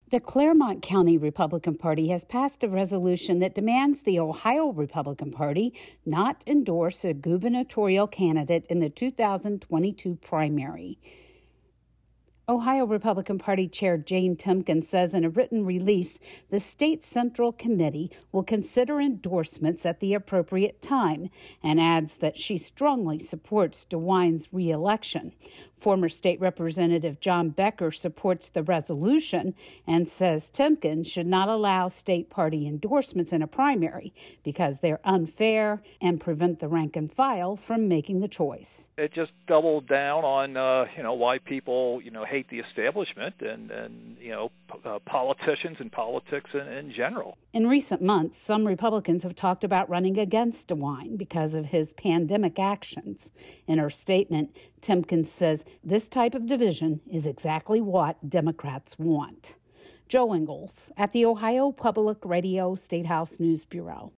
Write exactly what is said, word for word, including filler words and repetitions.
The Claremont County Republican Party has passed a resolution that demands the Ohio Republican Party not endorse a gubernatorial candidate in the two thousand twenty-two primary. Ohio Republican Party Chair Jane Timken says in a written release, the state central committee will consider endorsements at the appropriate time, and adds that she strongly supports DeWine's reelection. Former State Representative John Becker supports the resolution and says Timken should not allow state party endorsements in a primary because they're unfair and prevent the rank and file from making the choice. It just doubled down on, uh, you know, why people, you know, hate the establishment and, and you know, p- uh, politicians and politics in, in general. In recent months, some Republicans have talked about running against DeWine because of his pandemic actions. In her statement, Timken says this type of division is exactly what Democrats want. Joe Ingles at the Ohio Public Radio State House News Bureau.